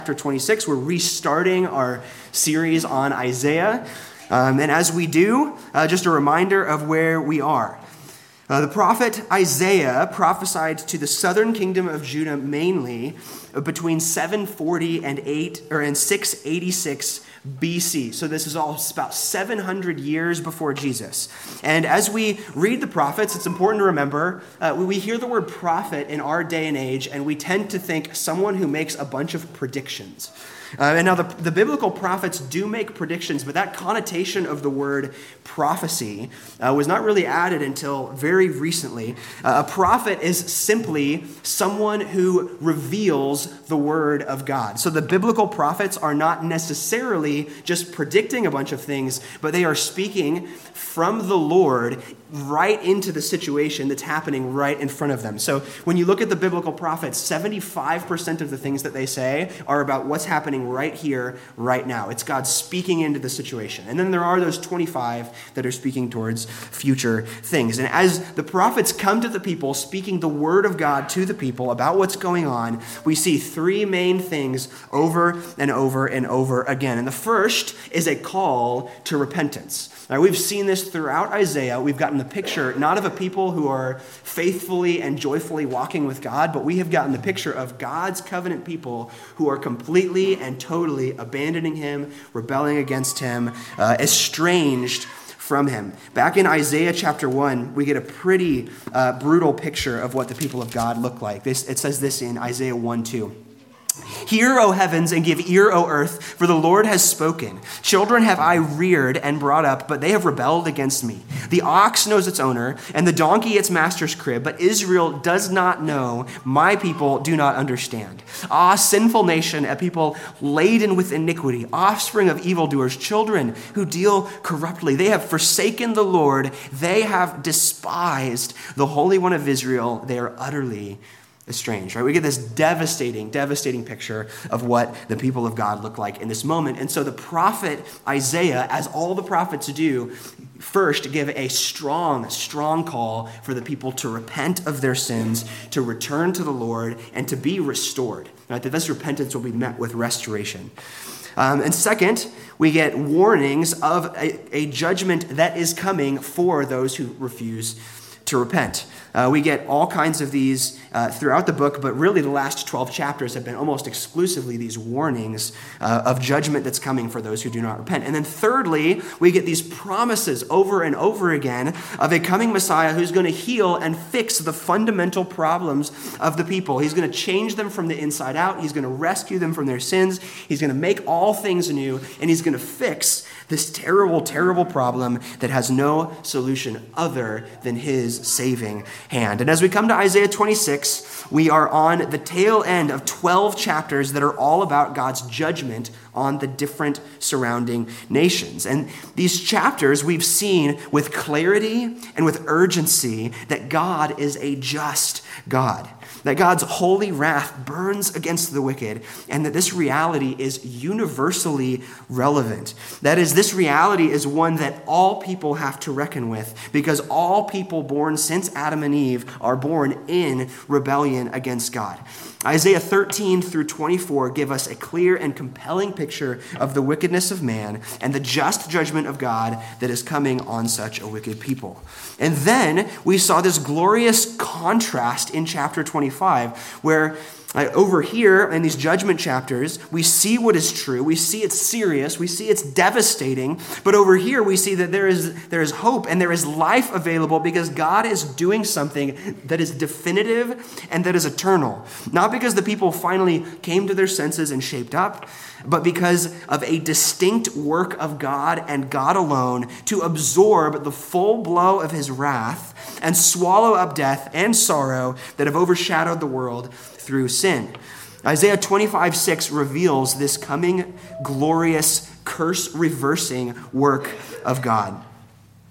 Chapter 26, we're restarting our series on Isaiah. And as we do, just a reminder of where we are. The prophet Isaiah prophesied to the southern kingdom of Judah mainly between 740 and 686 BC. So this is all about 700 years before Jesus. And as we read the prophets, it's important to remember, we hear the word prophet in our day and age, and we tend to think someone who makes a bunch of predictions. And now the biblical prophets do make predictions, but that connotation of the word prophecy was not really added until very recently. A prophet is simply someone who reveals the word of God. So the biblical prophets are not necessarily just predicting a bunch of things, but they are speaking from the Lord right into the situation that's happening right in front of them. So when you look at the biblical prophets, 75% of the things that they say are about what's happening right here, right now. It's God speaking into the situation. And then there are those 25 that are speaking towards future things. And as the prophets come to the people, speaking the word of God to the people about what's going on, we see three main things over and over and over again. And the first is a call to repentance. Now, we've seen this throughout Isaiah. We've gotten the picture not of a people who are faithfully and joyfully walking with God, but we have gotten the picture of God's covenant people who are completely and totally abandoning him, rebelling against him, estranged from him. Back in Isaiah chapter 1, we get a pretty brutal picture of what the people of God look like. It says this in Isaiah 1:2. Hear, O heavens, and give ear, O earth, for the Lord has spoken. Children have I reared and brought up, but they have rebelled against me. The ox knows its owner, and the donkey its master's crib, but Israel does not know. My people do not understand. Ah, sinful nation, a people laden with iniquity, offspring of evildoers, children who deal corruptly. They have forsaken the Lord. They have despised the Holy One of Israel. They are utterly estranged, right? We get this devastating picture of what the people of God look like in this moment. And so the prophet Isaiah, as all the prophets do, first give a strong call for the people to repent of their sins, to return to the Lord, and to be restored. Right? That this repentance will be met with restoration. And second, we get warnings of a judgment that is coming for those who refuse to repent. We get all kinds of these throughout the book, but really the last 12 chapters have been almost exclusively these warnings of judgment that's coming for those who do not repent. And then thirdly, we get these promises over and over again of a coming Messiah who's going to heal and fix the fundamental problems of the people. He's going to change them from the inside out. He's going to rescue them from their sins. He's going to make all things new, and he's going to fix this terrible, terrible problem that has no solution other than his saving hand. And as we come to Isaiah 26, we are on the tail end of 12 chapters that are all about God's judgment on the different surrounding nations. And these chapters we've seen with clarity and with urgency that God is a just God, that God's holy wrath burns against the wicked, and that this reality is universally relevant. That is, this reality is one that all people have to reckon with, because all people born since Adam and Eve are born in rebellion against God. Isaiah 13 through 24 give us a clear and compelling picture of the wickedness of man and the just judgment of God that is coming on such a wicked people. And then we saw this glorious contrast in chapter 25, where over here in these judgment chapters, we see what is true. We see it's serious. We see it's devastating. But over here, we see that there is hope and there is life available because God is doing something that is definitive and that is eternal. Not because the people finally came to their senses and shaped up, but because of a distinct work of God and God alone to absorb the full blow of his wrath and swallow up death and sorrow that have overshadowed the world through sin. Isaiah 25:6 reveals this coming glorious curse-reversing work of God.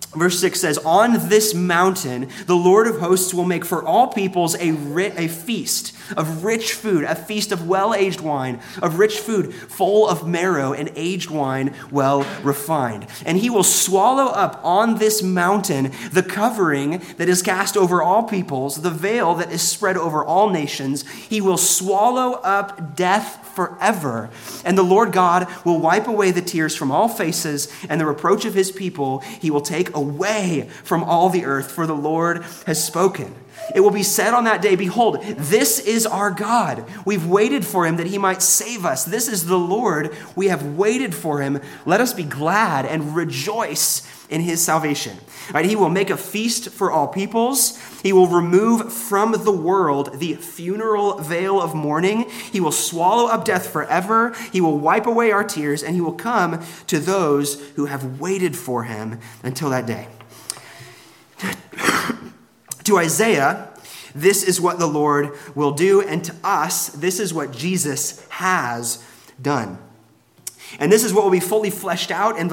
Verse 6 says, "On this mountain, the Lord of hosts will make for all peoples a feast of rich food, a feast of well-aged wine, of rich food full of marrow and aged wine well refined. And he will swallow up on this mountain the covering that is cast over all peoples, the veil that is spread over all nations. He will swallow up death forever. And the Lord God will wipe away the tears from all faces, and the reproach of his people he will take away from all the earth, for the Lord has spoken. It will be said on that day, behold, this is our God. We've waited for him that he might save us. This is the Lord. We have waited for him. Let us be glad and rejoice in his salvation." Right? He will make a feast for all peoples. He will remove from the world the funeral veil of mourning. He will swallow up death forever. He will wipe away our tears, and he will come to those who have waited for him until that day. To Isaiah, this is what the Lord will do, and to us, this is what Jesus has done. And this is what will be fully fleshed out in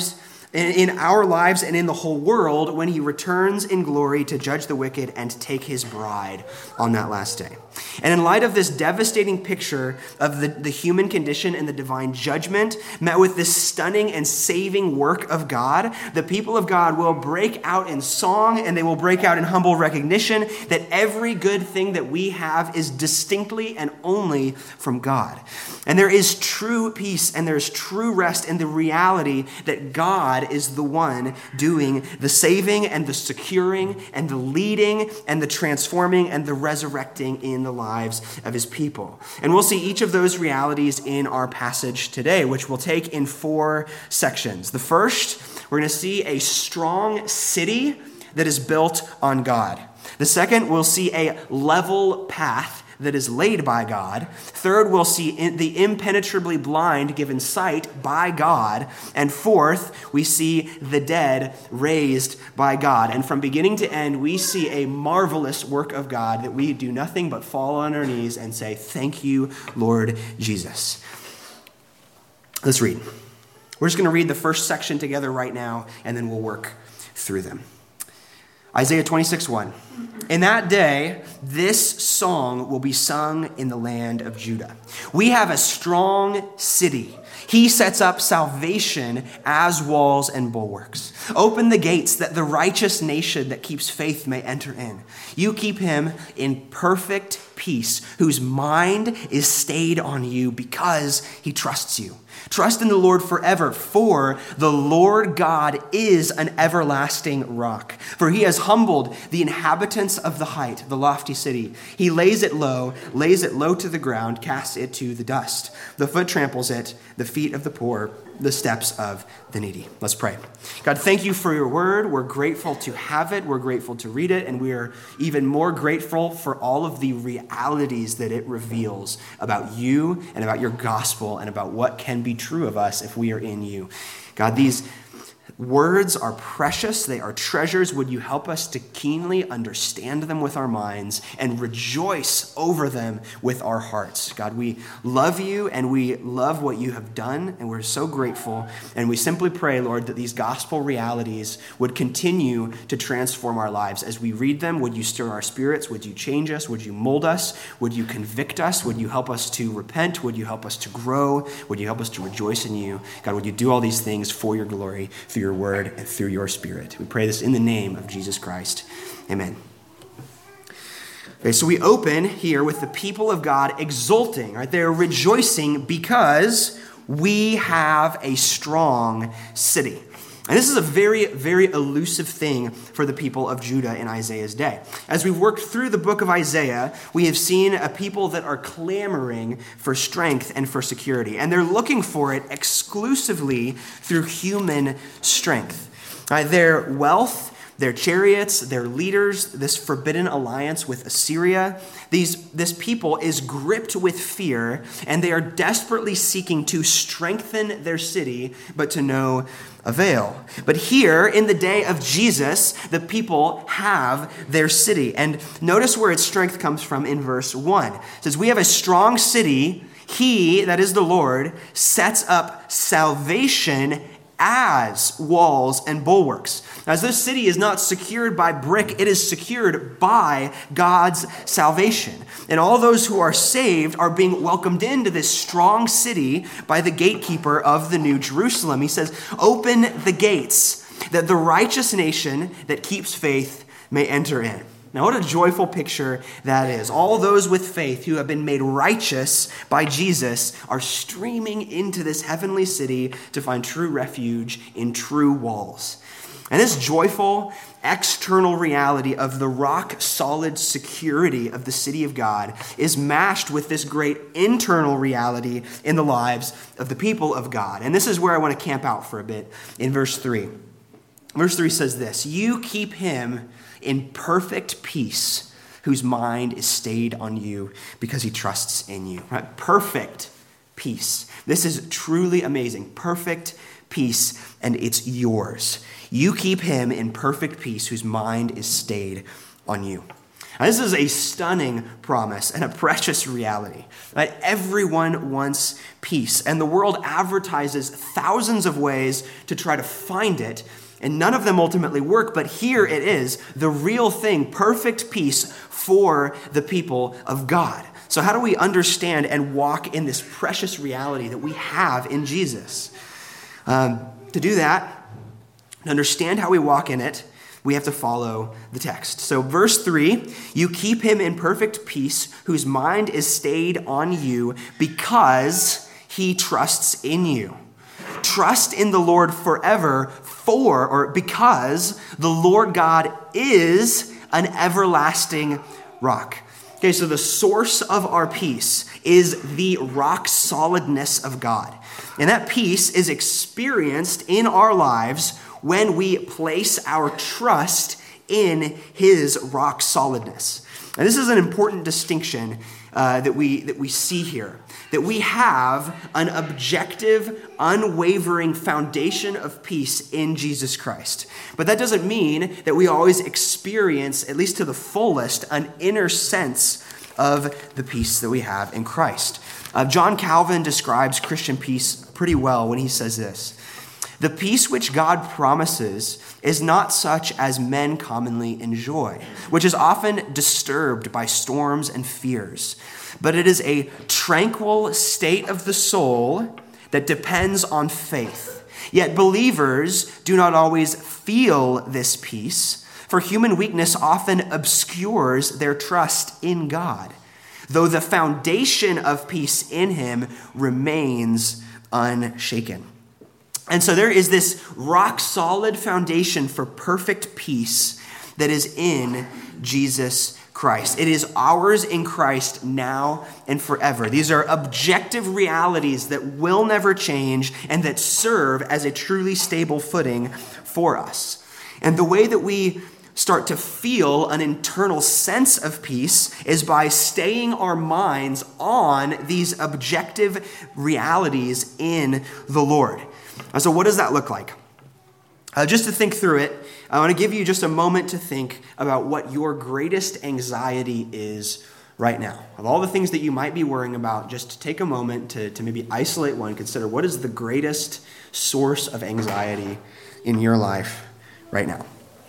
our lives and in the whole world when he returns in glory to judge the wicked and take his bride on that last day. And in light of this devastating picture of the human condition and the divine judgment met with this stunning and saving work of God, the people of God will break out in song, and they will break out in humble recognition that every good thing that we have is distinctly and only from God. And there is true peace and there is true rest in the reality that God is the one doing the saving and the securing and the leading and the transforming and the resurrecting in the lives of his people. And we'll see each of those realities in our passage today, which we'll take in 4 sections. The first, we're going to see a strong city that is built on God. The second, we'll see a level path that is laid by God. Third, we'll see the impenetrably blind given sight by God. And fourth, we see the dead raised by God. And from beginning to end, we see a marvelous work of God that we do nothing but fall on our knees and say, "Thank you, Lord Jesus." Let's read. We're just going to read the first section together right now, and then we'll work through them. Isaiah 26:1. "In that day, this song will be sung in the land of Judah. We have a strong city. He sets up salvation as walls and bulwarks. Open the gates that the righteous nation that keeps faith may enter in. You keep him in perfect peace, whose mind is stayed on you because he trusts you. Trust in the Lord forever, for the Lord God is an everlasting rock. For he has humbled the inhabitants of the height, the lofty city. He lays it low to the ground, casts it to the dust. The foot tramples it, the feet of the poor, the steps of the needy." Let's pray. God, thank you for your word. We're grateful to have it. We're grateful to read it. And we are even more grateful for all of the realities that it reveals about you and about your gospel and about what can be true of us if we are in you. God, these words are precious. They are treasures. Would you help us to keenly understand them with our minds and rejoice over them with our hearts? God, we love you and we love what you have done, and we're so grateful. And we simply pray, Lord, that these gospel realities would continue to transform our lives. As we read them, would you stir our spirits? Would you change us? Would you mold us? Would you convict us? Would you help us to repent? Would you help us to grow? Would you help us to rejoice in you? God, would you do all these things for your glory, through your word and through your spirit? We pray this in the name of Jesus Christ. Amen. Okay, so we open here with the people of God exulting, right? They're rejoicing because we have a strong city. And this is a very, very elusive thing for the people of Judah in Isaiah's day. As we've worked through the book of Isaiah, we have seen a people that are clamoring for strength and for security. And they're looking for it exclusively through human strength. Their wealth, their chariots, their leaders, this forbidden alliance with Assyria, this people is gripped with fear, and they are desperately seeking to strengthen their city, but to no avail. But here, in the day of Jesus, the people have their city. And notice where its strength comes from in verse 1. It says, "We have a strong city. He, that is the Lord, sets up salvation as walls and bulwarks. As this city is not secured by brick, it is secured by God's salvation. And all those who are saved are being welcomed into this strong city by the gatekeeper of the New Jerusalem. He says, "Open the gates, that the righteous nation that keeps faith may enter in." Now, what a joyful picture that is. All those with faith who have been made righteous by Jesus are streaming into this heavenly city to find true refuge in true walls. And this joyful external reality of the rock-solid security of the city of God is matched with this great internal reality in the lives of the people of God. And this is where I want to camp out for a bit in verse 3. Verse 3 says this, "You keep him in perfect peace, whose mind is stayed on you because he trusts in you." Right? Perfect peace. This is truly amazing. Perfect peace, and it's yours. You keep him in perfect peace, whose mind is stayed on you. Now, this is a stunning promise and a precious reality. Right? Everyone wants peace, and the world advertises thousands of ways to try to find it, and none of them ultimately work, but here it is, the real thing, perfect peace for the people of God. So how do we understand and walk in this precious reality that we have in Jesus? To do that, to understand how we walk in it, we have to follow the text. So verse 3, "You keep him in perfect peace, whose mind is stayed on you because he trusts in you." Trust in the Lord forever, because the Lord God is an everlasting rock. Okay, so the source of our peace is the rock solidness of God. And that peace is experienced in our lives when we place our trust in his rock solidness. And this is an important distinction that we see here. That we have an objective, unwavering foundation of peace in Jesus Christ. But that doesn't mean that we always experience, at least to the fullest, an inner sense of the peace that we have in Christ. John Calvin describes Christian peace pretty well when he says this: "The peace which God promises is not such as men commonly enjoy, which is often disturbed by storms and fears, but it is a tranquil state of the soul that depends on faith. Yet believers do not always feel this peace, for human weakness often obscures their trust in God, though the foundation of peace in him remains unshaken." And so there is this rock-solid foundation for perfect peace that is in Jesus Christ. It is ours in Christ now and forever. These are objective realities that will never change and that serve as a truly stable footing for us. And the way that we start to feel an internal sense of peace is by staying our minds on these objective realities in the Lord. So what does that look like? Just to think through it, I want to give you just a moment to think about what your greatest anxiety is right now. Of all the things that you might be worrying about, just take a moment to maybe isolate one, consider what is the greatest source of anxiety in your life right now.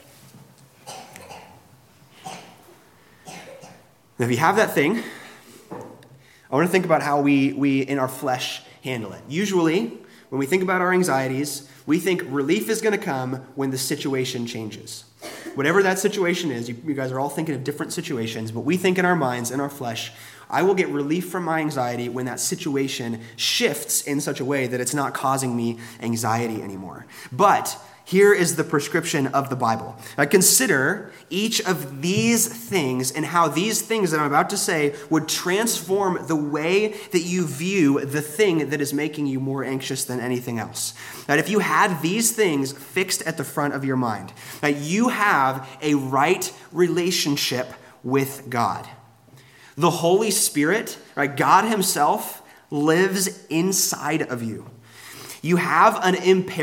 Now, if you have that thing, I want to think about how we in our flesh handle it. Usually, when we think about our anxieties, we think relief is going to come when the situation changes. Whatever that situation is, you guys are all thinking of different situations, but we think in our minds, in our flesh, I will get relief from my anxiety when that situation shifts in such a way that it's not causing me anxiety anymore. But here is the prescription of the Bible. Now, consider each of these things and how these things that I'm about to say would transform the way that you view the thing that is making you more anxious than anything else. That if you had these things fixed at the front of your mind, that you have a right relationship with God. The Holy Spirit, right, God himself, lives inside of you. You have an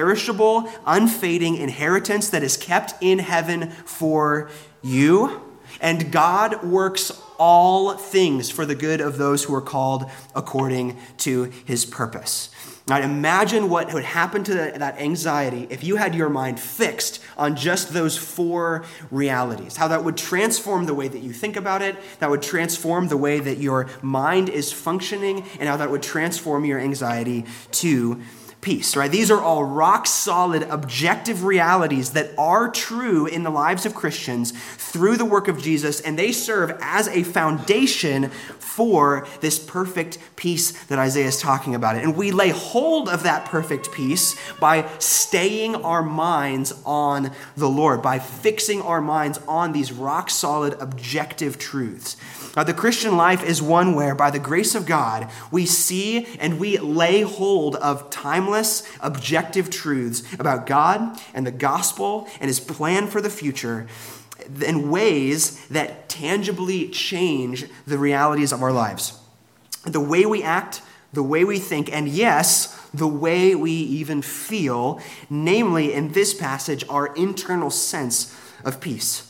imperishable, unfading inheritance that is kept in heaven for you. And God works all things for the good of those who are called according to his purpose. Now, imagine what would happen to that anxiety if you had your mind fixed on just those four realities. How that would transform the way that you think about it, that would transform the way that your mind is functioning, and how that would transform your anxiety to peace, right? These are all rock-solid, objective realities that are true in the lives of Christians through the work of Jesus, and they serve as a foundation for this perfect peace that Isaiah is talking about. And we lay hold of that perfect peace by staying our minds on the Lord, by fixing our minds on these rock-solid, objective truths. Now, the Christian life is one where, by the grace of God, we see and we lay hold of timeless, objective truths about God and the gospel and his plan for the future in ways that tangibly change the realities of our lives. The way we act, the way we think, and yes, the way we even feel, namely in this passage, our internal sense of peace.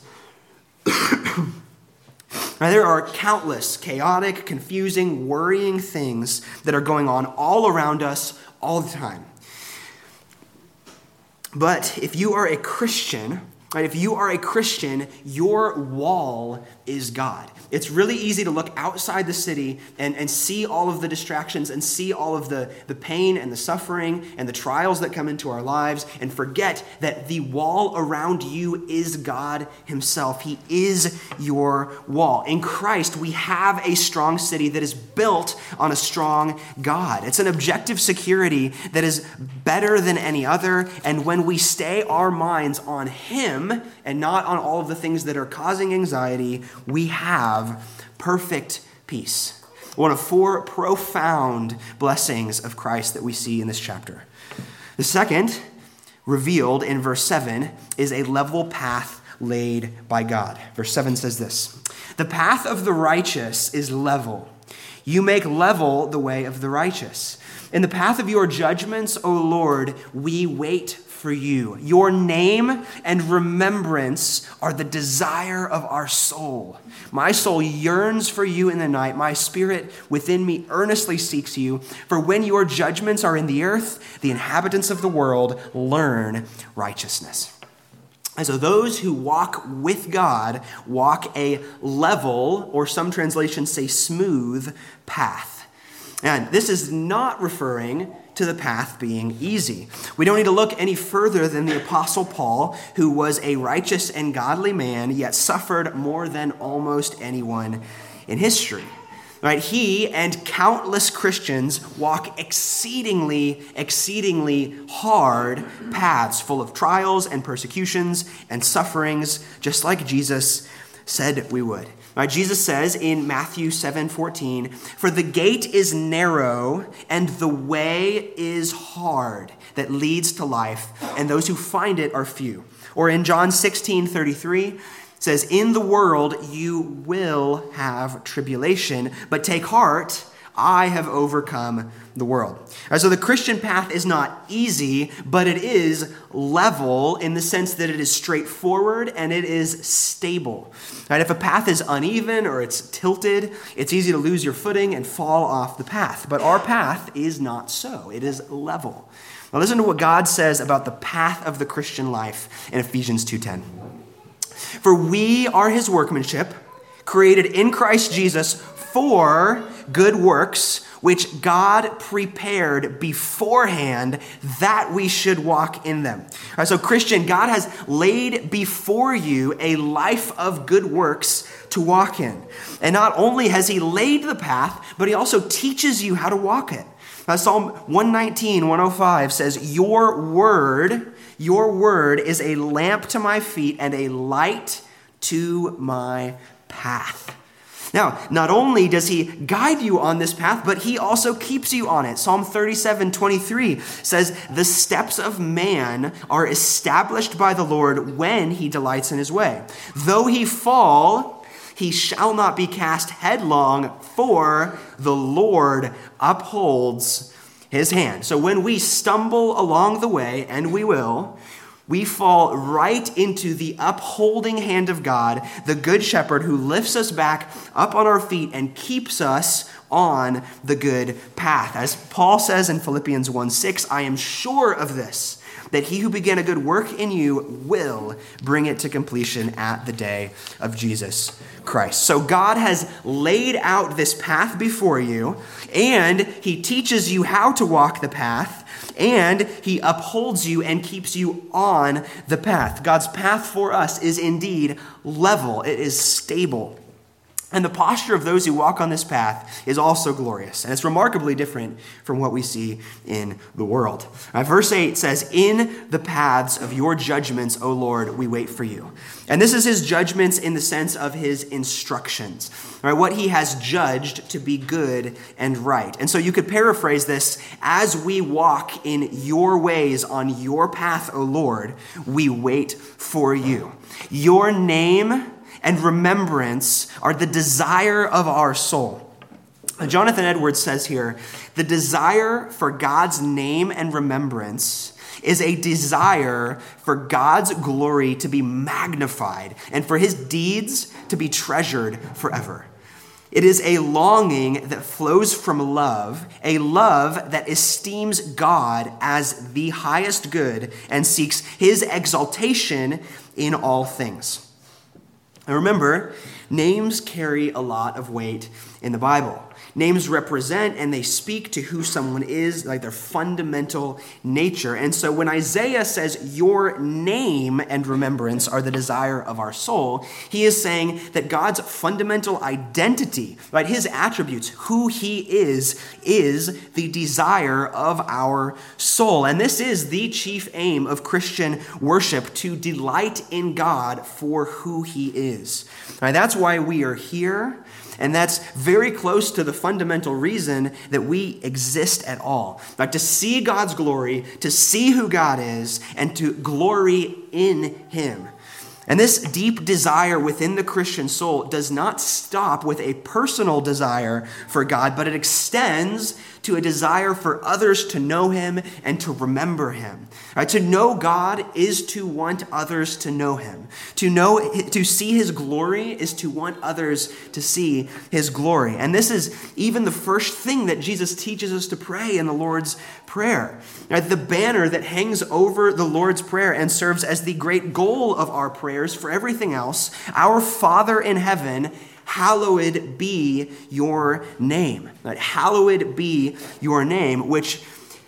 Now, there are countless chaotic, confusing, worrying things that are going on all around us all the time. But if you are a Christian, right, your wall is God. It's really easy to look outside the city and see all of the distractions and see all of the pain and the suffering and the trials that come into our lives and forget that the wall around you is God himself. He is your wall. In Christ, we have a strong city that is built on a strong God. It's an objective security that is better than any other. And when we stay our minds on him and not on all of the things that are causing anxiety, we have perfect peace. One of four profound blessings of Christ that we see in this chapter. The second, revealed in verse 7, is a level path laid by God. Verse 7 says this: "The path of the righteous is level. You make level the way of the righteous. In the path of your judgments, O Lord, we wait for you. Your name and remembrance are the desire of our soul. My soul yearns for you in the night. My spirit within me earnestly seeks you. For when your judgments are in the earth, the inhabitants of the world learn righteousness." And so those who walk with God walk a level, or some translations say smooth, path. And this is not referring to the path being easy. We don't need to look any further than the Apostle Paul, who was a righteous and godly man, yet suffered more than almost anyone in history. Right? He and countless Christians walk exceedingly hard paths full of trials and persecutions and sufferings, just like Jesus said we would. Right? Jesus says in Matthew 7:14, "For the gate is narrow and the way is hard that leads to life, and those who find it are few." Or in John 16:33, it says, "In the world you will have tribulation, but take heart, I have overcome the world." Right, so the Christian path is not easy, but it is level in the sense that it is straightforward and it is stable. Right, if a path is uneven or it's tilted, it's easy to lose your footing and fall off the path. But our path is not so. It is level. Now listen to what God says about the path of the Christian life in Ephesians 2:10. "For we are his workmanship, created in Christ Jesus for good works, which God prepared beforehand that we should walk in them." All right, so Christian, God has laid before you a life of good works to walk in. And not only has he laid the path, but he also teaches you how to walk it. Now, Psalm 119:105 says, Your word is a lamp to my feet and a light to my path." Now, not only does he guide you on this path, but he also keeps you on it. Psalm 37:23 says, "The steps of man are established by the Lord when he delights in his way. Though he fall, he shall not be cast headlong, for the Lord upholds his hand." So when we stumble along the way, and we will, we fall right into the upholding hand of God, the good shepherd who lifts us back up on our feet and keeps us on the good path. As Paul says in Philippians 1:6, I am sure of this, that he who began a good work in you will bring it to completion at the day of Jesus Christ. So God has laid out this path before you, and he teaches you how to walk the path, and he upholds you and keeps you on the path. God's path for us is indeed level. It is stable. And the posture of those who walk on this path is also glorious. And it's remarkably different from what we see in the world. Verse 8 says, in the paths of your judgments, O Lord, we wait for you. And this is his judgments in the sense of his instructions, right? What he has judged to be good and right. And so you could paraphrase this, as we walk in your ways on your path, O Lord, we wait for you. Your name and remembrance are the desire of our soul. Jonathan Edwards says here, the desire for God's name and remembrance is a desire for God's glory to be magnified and for his deeds to be treasured forever. It is a longing that flows from love, a love that esteems God as the highest good and seeks his exaltation in all things. Now remember, names carry a lot of weight in the Bible. Names represent and they speak to who someone is, like their fundamental nature. And so when Isaiah says, your name and remembrance are the desire of our soul, he is saying that God's fundamental identity, right, his attributes, who he is the desire of our soul. And this is the chief aim of Christian worship, to delight in God for who he is. Right, that's why we are here. And that's very close to the fundamental reason that we exist at all. Like to see God's glory, to see who God is, and to glory in him. And this deep desire within the Christian soul does not stop with a personal desire for God, but it extends to a desire for others to know him and to remember him. Right? To know God is to want others to know him. To see his glory is to want others to see his glory. And this is even the first thing that Jesus teaches us to pray in the Lord's Prayer. Right? The banner that hangs over the Lord's Prayer and serves as the great goal of our prayers for everything else, our Father in heaven, hallowed be your name. Right? Hallowed be your name, which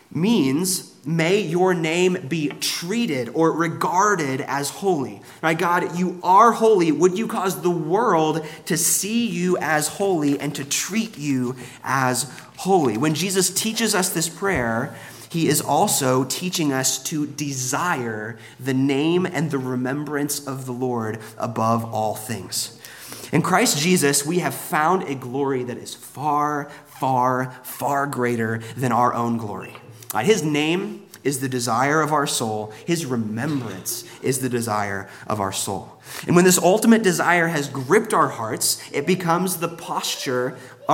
means may your name be treated or regarded as holy. Right? God, you are holy. Would you cause the world to see you as holy and to treat you as holy? When Jesus teaches us this prayer, he is also teaching us to desire the name and the remembrance of the Lord above all things. In Christ Jesus, we have found a glory that is far, far, far greater than our own glory. His name is the desire of our soul. His remembrance is the desire of our soul. And when this ultimate desire has gripped our hearts, it becomes our posture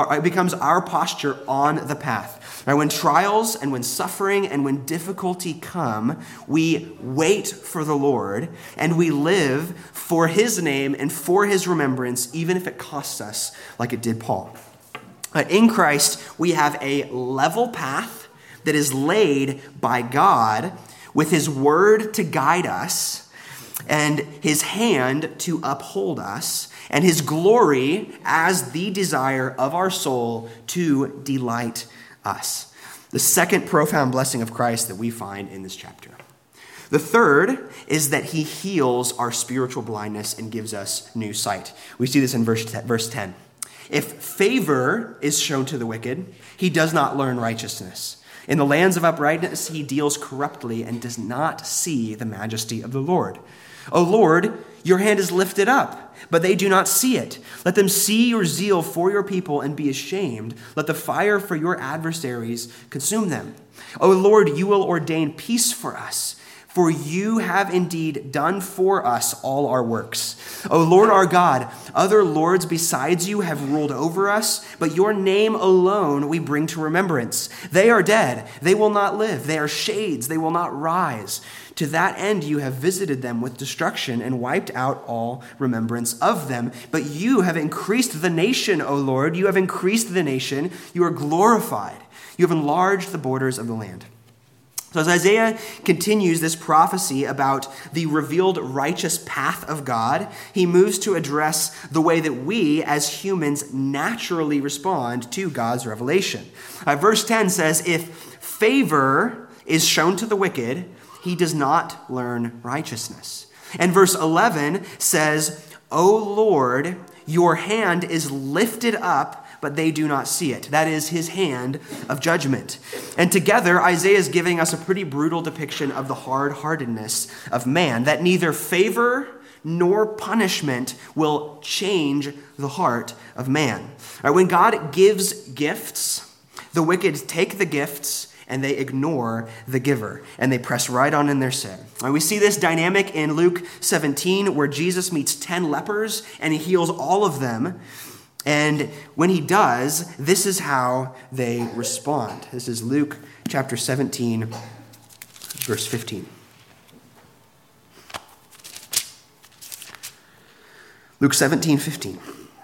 on the path. Right? When trials and when suffering and when difficulty come, we wait for the Lord and we live for his name and for his remembrance, even if it costs us, like it did Paul. In Christ, we have a level path that is laid by God with his word to guide us and his hand to uphold us and his glory as the desire of our soul to delight us. The second profound blessing of Christ that we find in this chapter. The third is that he heals our spiritual blindness and gives us new sight. We see this in verse 10. If favor is shown to the wicked, he does not learn righteousness. In the lands of uprightness, he deals corruptly and does not see the majesty of the Lord. O Lord, your hand is lifted up, but they do not see it. Let them see your zeal for your people and be ashamed. Let the fire for your adversaries consume them. O Lord, you will ordain peace for us. For you have indeed done for us all our works. O Lord our God, other lords besides you have ruled over us, but your name alone we bring to remembrance. They are dead, they will not live. They are shades, they will not rise. To that end you have visited them with destruction and wiped out all remembrance of them. But you have increased the nation, O Lord. You have increased the nation. You are glorified. You have enlarged the borders of the land. So as Isaiah continues this prophecy about the revealed righteous path of God, he moves to address the way that we as humans naturally respond to God's revelation. Verse 10 says, if favor is shown to the wicked, he does not learn righteousness. And verse 11 says, O Lord, your hand is lifted up, but they do not see it. That is his hand of judgment. And together, Isaiah is giving us a pretty brutal depiction of the hard-heartedness of man, that neither favor nor punishment will change the heart of man. When God gives gifts, the wicked take the gifts and they ignore the giver, and they press right on in their sin. And we see this dynamic in Luke 17, where Jesus meets 10 lepers, and he heals all of them. And when he does, this is how they respond. This is Luke chapter 17, verse 15. Luke 17:15.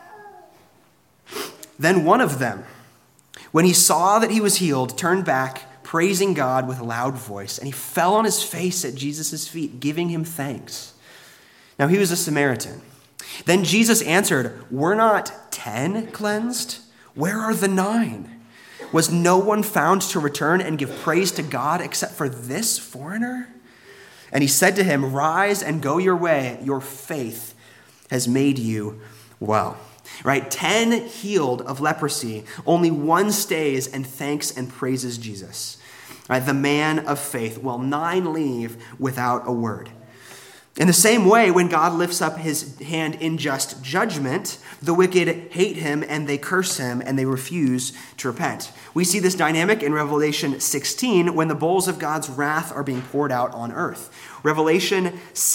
Then one of them, when he saw that he was healed, turned back, praising God with a loud voice, and he fell on his face at Jesus' feet, giving him thanks. Now he was a Samaritan. Then Jesus answered, were not 10 cleansed? Where are the 9? Was no one found to return and give praise to God except for this foreigner? And he said to him, rise and go your way. Your faith has made you well. Right? 10 healed of leprosy. Only one stays and thanks and praises Jesus. Right? The man of faith, while 9 leave without a word. In the same way, when God lifts up his hand in just judgment, the wicked hate him and they curse him and they refuse to repent. We see this dynamic in Revelation 16 when the bowls of God's wrath are being poured out on earth. Revelation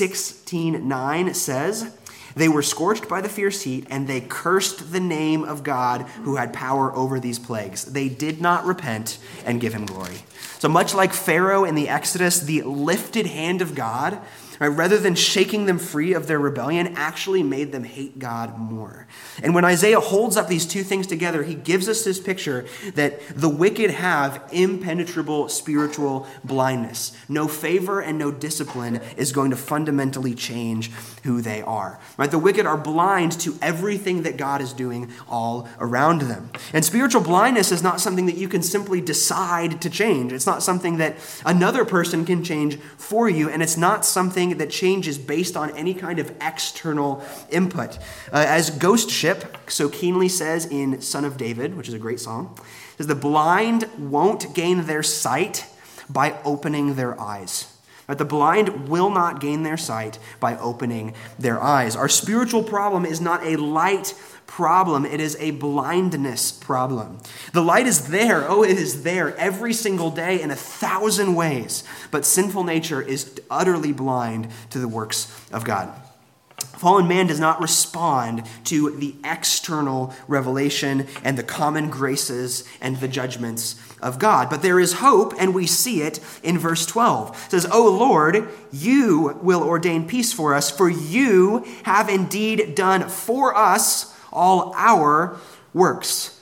16:9 says, they were scorched by the fierce heat, and they cursed the name of God who had power over these plagues. They did not repent and give him glory. So much like Pharaoh in the Exodus, the lifted hand of God, right, rather than shaking them free of their rebellion, actually made them hate God more. And when Isaiah holds up these two things together, he gives us this picture that the wicked have impenetrable spiritual blindness. No favor and no discipline is going to fundamentally change who they are. Right? The wicked are blind to everything that God is doing all around them. And spiritual blindness is not something that you can simply decide to change. It's not something that another person can change for you, and it's not something that changes based on any kind of external input. As Ghost Ship so keenly says in Son of David, which is a great song, it says, the blind won't gain their sight by opening their eyes. But the blind will not gain their sight by opening their eyes. Our spiritual problem is not a light problem. It is a blindness problem. The light is there. Oh, it is there every single day in 1,000 ways. But sinful nature is utterly blind to the works of God. Fallen man does not respond to the external revelation and the common graces and the judgments of God. But there is hope, and we see it in verse 12. It says, O Lord, you will ordain peace for us, for you have indeed done for us all our works.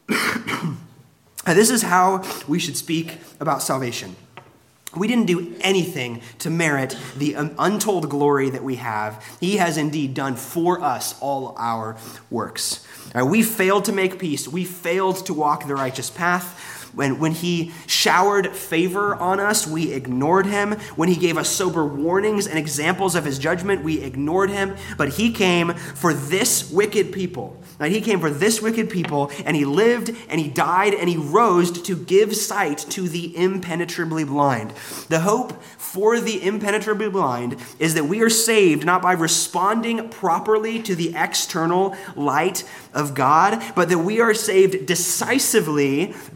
This is how we should speak about salvation. We didn't do anything to merit the untold glory that we have. He has indeed done for us all our works. We failed to make peace. We failed to walk the righteous path. When he showered favor on us, we ignored him. When he gave us sober warnings and examples of his judgment, we ignored him. But he came for this wicked people. Right? He came for this wicked people, and he lived, and he died, and he rose to give sight to the impenetrably blind. The hope for the impenetrably blind is that we are saved not by responding properly to the external light of God, but that we are saved decisively by a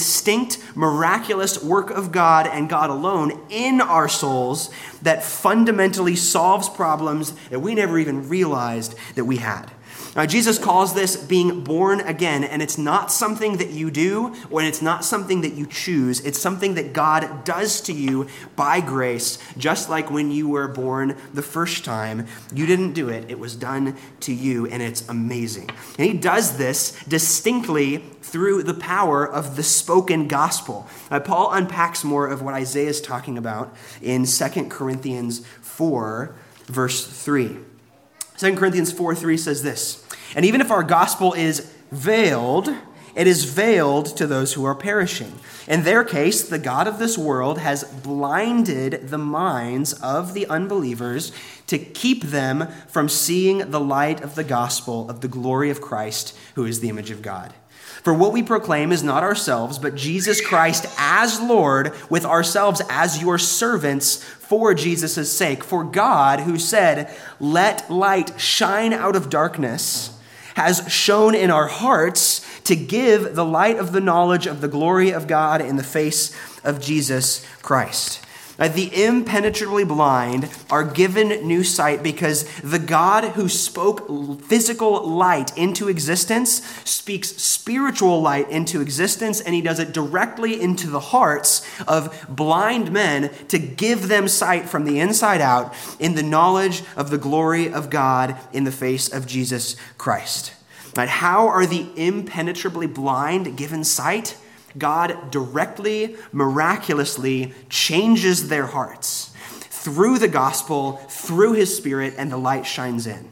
distinct, miraculous work of God and God alone in our souls that fundamentally solves problems that we never even realized that we had. Now, Jesus calls this being born again, and it's not something that you do, or it's not something that you choose. It's something that God does to you by grace, just like when you were born the first time. You didn't do it. It was done to you, and it's amazing. And he does this distinctly through the power of the spoken gospel. Paul unpacks more of what Isaiah is talking about in 2 Corinthians 4, verse 3. 2 Corinthians 4:3 says this, "And even if our gospel is veiled, it is veiled to those who are perishing. In their case, the God of this world has blinded the minds of the unbelievers to keep them from seeing the light of the gospel of the glory of Christ, who is the image of God. For what we proclaim is not ourselves, but Jesus Christ as Lord, with ourselves as your servants for Jesus' sake. For God, who said, 'Let light shine out of darkness,' has shone in our hearts to give the light of the knowledge of the glory of God in the face of Jesus Christ." The impenetrably blind are given new sight because the God who spoke physical light into existence speaks spiritual light into existence, and he does it directly into the hearts of blind men to give them sight from the inside out in the knowledge of the glory of God in the face of Jesus Christ. How are the impenetrably blind given sight? God directly, miraculously changes their hearts through the gospel, through his Spirit, and the light shines in.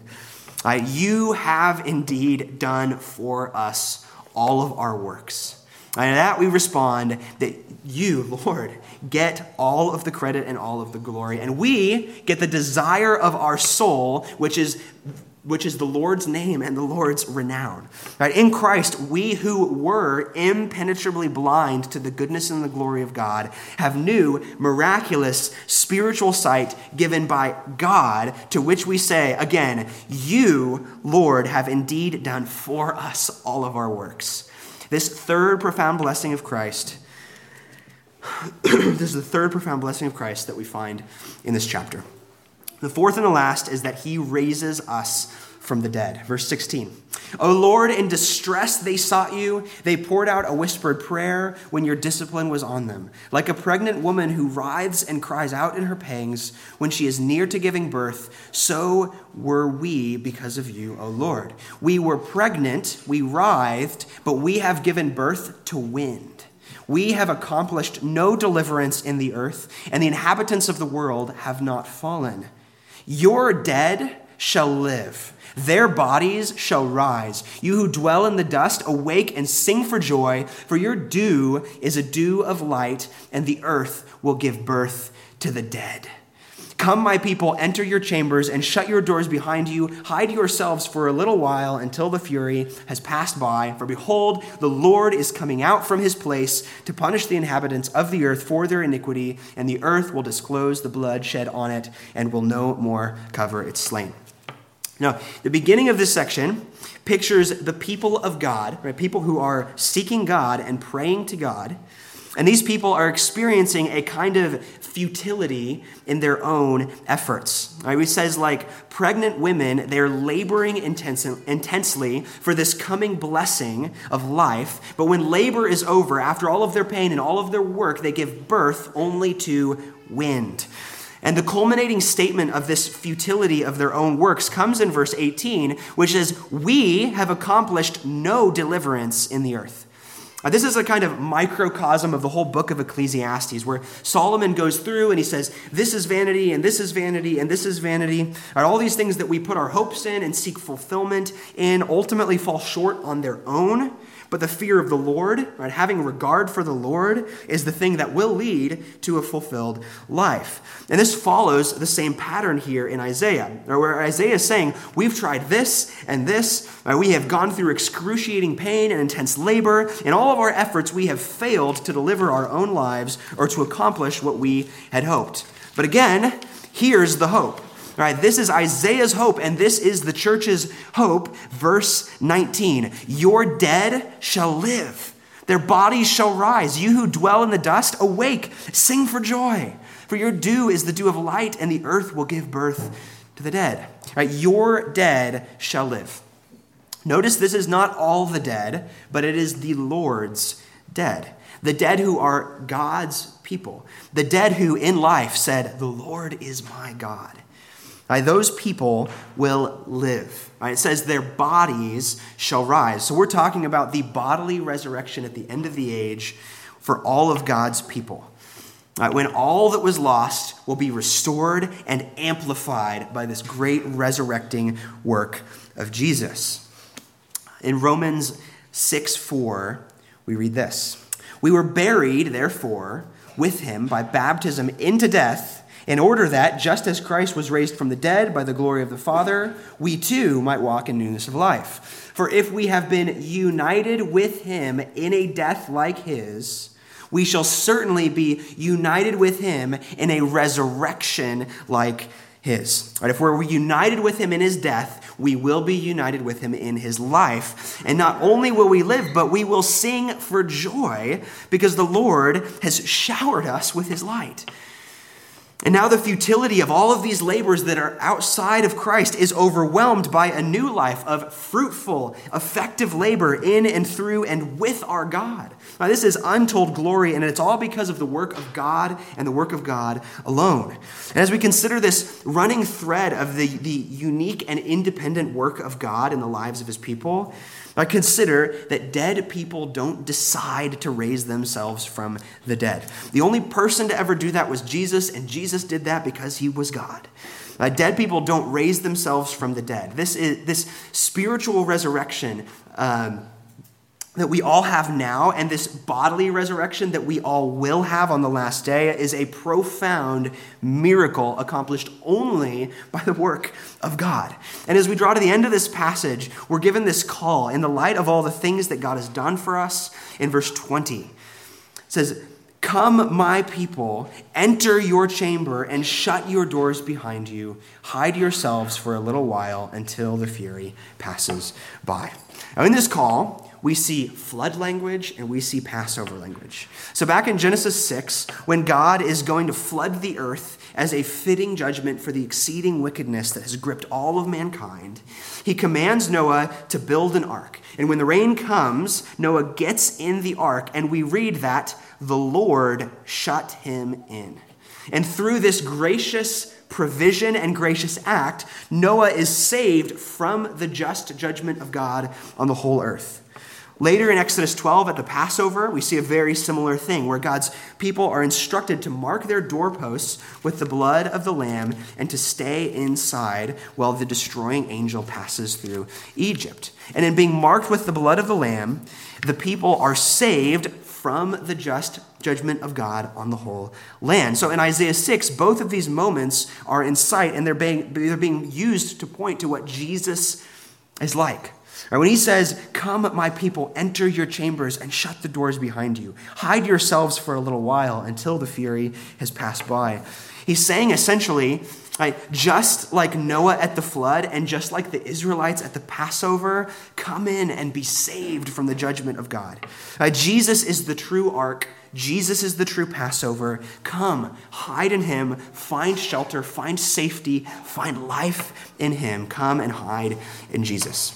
You have indeed done for us all of our works. And to that we respond that you, Lord, get all of the credit and all of the glory. And we get the desire of our soul, which is the Lord's name and the Lord's renown. Right? In Christ, we who were impenetrably blind to the goodness and the glory of God have new, miraculous, spiritual sight given by God, to which we say, again, you, Lord, have indeed done for us all of our works. This third profound blessing of Christ, this is the third profound blessing of Christ that we find in this chapter. The fourth and the last is that he raises us from the dead. Verse 16. "O Lord, in distress they sought you. They poured out a whispered prayer when your discipline was on them. Like a pregnant woman who writhes and cries out in her pangs when she is near to giving birth, so were we because of you, O Lord. We were pregnant, we writhed, but we have given birth to wind. We have accomplished no deliverance in the earth, and the inhabitants of the world have not fallen. Your dead shall live. Their bodies shall rise. You who dwell in the dust, awake and sing for joy, for your dew is a dew of light, and the earth will give birth to the dead. Come, my people, enter your chambers and shut your doors behind you. Hide yourselves for a little while until the fury has passed by. For behold, the Lord is coming out from his place to punish the inhabitants of the earth for their iniquity, and the earth will disclose the blood shed on it and will no more cover its slain." Now, the beginning of this section pictures the people of God, right? People who are seeking God and praying to God. And these people are experiencing a kind of futility in their own efforts. Right? It says, like pregnant women, they're laboring intensely for this coming blessing of life. But when labor is over, after all of their pain and all of their work, they give birth only to wind. And the culminating statement of this futility of their own works comes in verse 18, which is, "We have accomplished no deliverance in the earth." This is a kind of microcosm of the whole book of Ecclesiastes, where Solomon goes through and he says, this is vanity, and this is vanity, and this is vanity. All these things that we put our hopes in and seek fulfillment in ultimately fall short on their own. But the fear of the Lord, right, having regard for the Lord, is the thing that will lead to a fulfilled life. And this follows the same pattern here in Isaiah, where Isaiah is saying, we've tried this and this. Right, we have gone through excruciating pain and intense labor. In all of our efforts, we have failed to deliver our own lives or to accomplish what we had hoped. But again, here's the hope. All right, this is Isaiah's hope, and this is the church's hope. Verse 19, your dead shall live. Their bodies shall rise. You who dwell in the dust, awake, sing for joy. For your dew is the dew of light, and the earth will give birth to the dead. Right? Your dead shall live. Notice this is not all the dead, but it is the Lord's dead. The dead who are God's people. The dead who in life said, the Lord is my God. Right? Those people will live. Right? It says their bodies shall rise. So we're talking about the bodily resurrection at the end of the age for all of God's people. Right? When all that was lost will be restored and amplified by this great resurrecting work of Jesus. In Romans 6:4, we read this. We were buried, therefore, with him by baptism into death, in order that, just as Christ was raised from the dead by the glory of the Father, we too might walk in newness of life. For if we have been united with him in a death like his, we shall certainly be united with him in a resurrection like his. Right? If we're united with him in his death, we will be united with him in his life. And not only will we live, but we will sing for joy because the Lord has showered us with his light. And now the futility of all of these labors that are outside of Christ is overwhelmed by a new life of fruitful, effective labor in and through and with our God. Now, this is untold glory, and it's all because of the work of God and the work of God alone. And as we consider this running thread of the unique and independent work of God in the lives of his people, I consider that dead people don't decide to raise themselves from the dead. The only person to ever do that was Jesus, and Jesus did that because he was God. Dead people don't raise themselves from the dead. This spiritual resurrection that we all have now, and this bodily resurrection that we all will have on the last day, is a profound miracle accomplished only by the work of God. And as we draw to the end of this passage, we're given this call in the light of all the things that God has done for us. In verse 20, it says, "Come, my people, enter your chamber and shut your doors behind you. Hide yourselves for a little while until the fury passes by." Now, in this call, we see flood language and we see Passover language. So back in Genesis 6, when God is going to flood the earth as a fitting judgment for the exceeding wickedness that has gripped all of mankind, he commands Noah to build an ark. And when the rain comes, Noah gets in the ark, and we read that the Lord shut him in. And through this gracious provision and gracious act, Noah is saved from the just judgment of God on the whole earth. Later in Exodus 12 at the Passover, we see a very similar thing where God's people are instructed to mark their doorposts with the blood of the lamb and to stay inside while the destroying angel passes through Egypt. And in being marked with the blood of the lamb, the people are saved from the just judgment of God on the whole land. So in Isaiah 6, both of these moments are in sight, and they're being used to point to what Jesus is like. Right, when he says, "Come, my people, enter your chambers and shut the doors behind you. Hide yourselves for a little while until the fury has passed by," he's saying essentially, right, just like Noah at the flood and just like the Israelites at the Passover, come in and be saved from the judgment of God. Jesus is the true ark. Jesus is the true Passover. Come, hide in him, find shelter, find safety, find life in him. Come and hide in Jesus.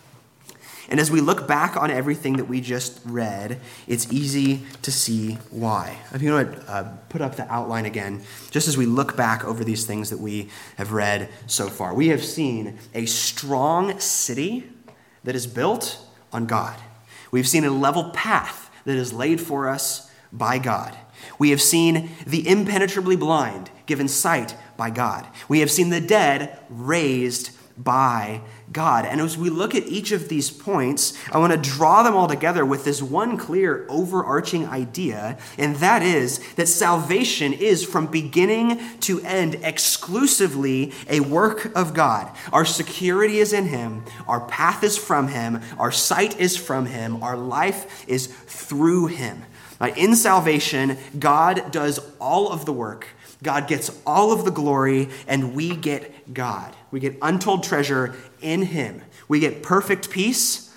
And as we look back on everything that we just read, it's easy to see why. If you want to put up the outline again, just as we look back over these things that we have read so far, we have seen a strong city that is built on God. We've seen a level path that is laid for us by God. We have seen the impenetrably blind given sight by God. We have seen the dead raised by God. And as we look at each of these points, I want to draw them all together with this one clear overarching idea, and that is that salvation is from beginning to end exclusively a work of God. Our security is in him, our path is from him, our sight is from him, our life is through him. In salvation, God does all of the work. God gets all of the glory, and we get God. We get untold treasure in him. We get perfect peace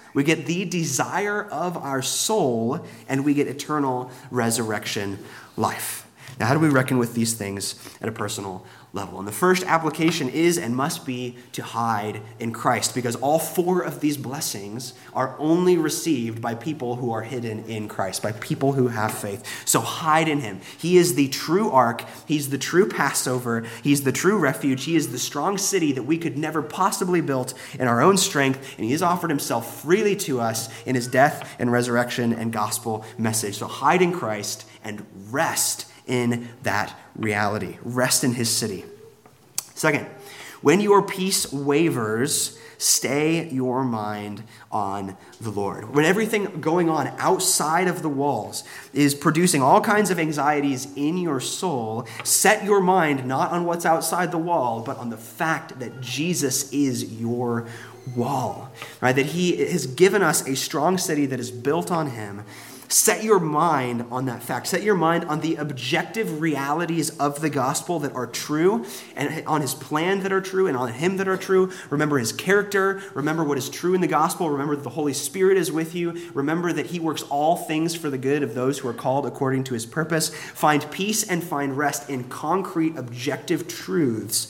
We get the desire of our soul, and we get eternal resurrection life. Now, how do we reckon with these things at a personal level? And the first application is and must be to hide in Christ, because all four of these blessings are only received by people who are hidden in Christ, by people who have faith. So hide in him. He is the true ark. He's the true Passover. He's the true refuge. He is the strong city that we could never possibly build in our own strength, and he has offered himself freely to us in his death and resurrection and gospel message. So hide in Christ and rest in that reality. Rest in his city. Second, when your peace wavers, stay your mind on the Lord. When everything going on outside of the walls is producing all kinds of anxieties in your soul, set your mind not on what's outside the wall, but on the fact that Jesus is your wall, right? That he has given us a strong city that is built on him. Set your mind on that fact. Set your mind on the objective realities of the gospel that are true, and on his plan that are true, and on him that are true. Remember his character. Remember what is true in the gospel. Remember that the Holy Spirit is with you. Remember that he works all things for the good of those who are called according to his purpose. Find peace and find rest in concrete, objective truths.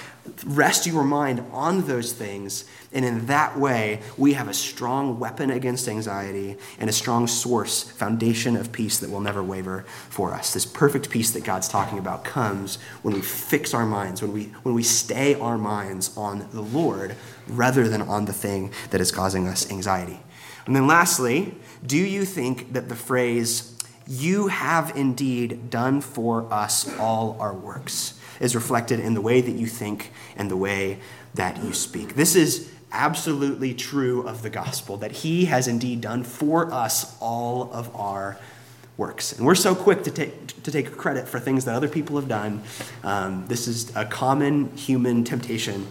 Rest your mind on those things, and in that way, we have a strong weapon against anxiety and a strong foundation of peace that will never waver for us. This perfect peace that God's talking about comes when we fix our minds, when we stay our minds on the Lord rather than on the thing that is causing us anxiety. And then lastly, do you think that the phrase, "You have indeed done for us all our works," is reflected in the way that you think and the way that you speak? This is absolutely true of the gospel, that he has indeed done for us all of our works. And we're so quick to take credit for things that other people have done. This is a common human temptation.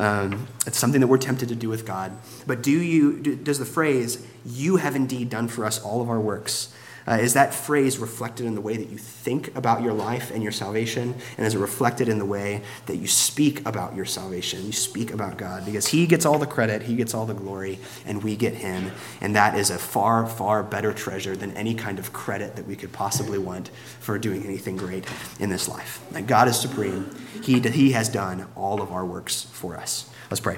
It's something that we're tempted to do with God. But does the phrase, "You have indeed done for us all of our works," is that phrase reflected in the way that you think about your life and your salvation? And is it reflected in the way that you speak about your salvation? You speak about God, because he gets all the credit, he gets all the glory, and we get him. And that is a far, far better treasure than any kind of credit that we could possibly want for doing anything great in this life. And God is supreme. He has done all of our works for us. Let's pray.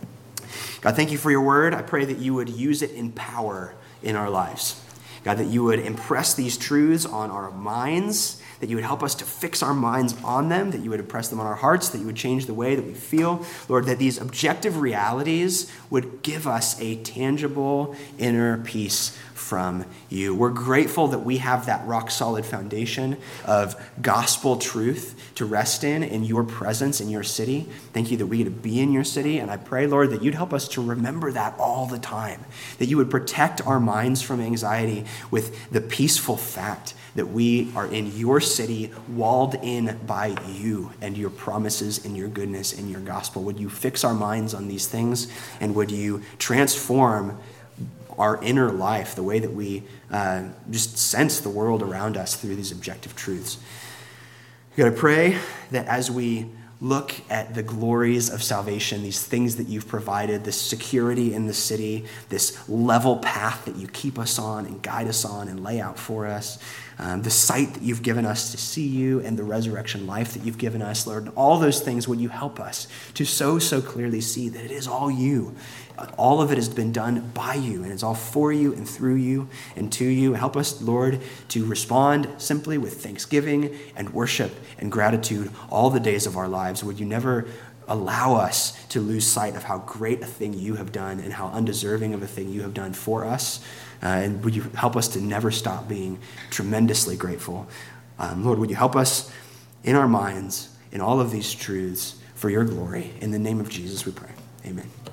God, thank you for your word. I pray that you would use it in power in our lives. God, that you would impress these truths on our minds, that you would help us to fix our minds on them, that you would impress them on our hearts, that you would change the way that we feel. Lord, that these objective realities would give us a tangible inner peace from you. We're grateful that we have that rock-solid foundation of gospel truth to rest in your presence, in your city. Thank you that we get to be in your city, and I pray, Lord, that you'd help us to remember that all the time, that you would protect our minds from anxiety with the peaceful fact that we are in your city, walled in by you and your promises and your goodness and your gospel. Would you fix our minds on these things, and would you transform our inner life, the way that we just sense the world around us through these objective truths. God, I pray that as we look at the glories of salvation, these things that you've provided, this security in the city, this level path that you keep us on and guide us on and lay out for us, the sight that you've given us to see you, and the resurrection life that you've given us, Lord, all those things, would you help us to so clearly see that it is all you. All of it has been done by you, and it's all for you and through you and to you. Help us, Lord, to respond simply with thanksgiving and worship and gratitude all the days of our lives. Would you never allow us to lose sight of how great a thing you have done and how undeserving of a thing you have done for us. And would you help us to never stop being tremendously grateful. Lord, would you help us in our minds in all of these truths for your glory. In the name of Jesus we pray. Amen.